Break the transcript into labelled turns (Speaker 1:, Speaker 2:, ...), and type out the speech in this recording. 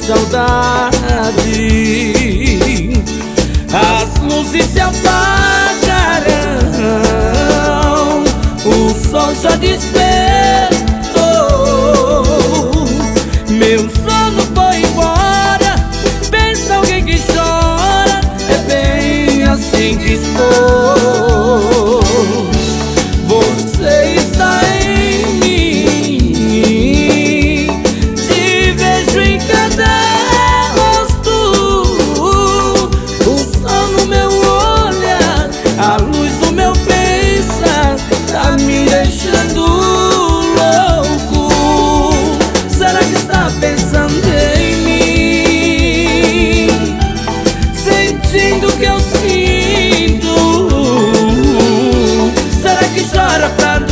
Speaker 1: saudade. As luzes se apagarão, o sol já despertou, meu sono foi embora. Pensa alguém que chora, é bem assim que estou. Você está em mim, te vejo em cada rosto, o sol no meu olhar, a luz do meu pensar, tá me deixando louco. Será que está pensando em mim, sentindo o que eu sinto? Será que chora pra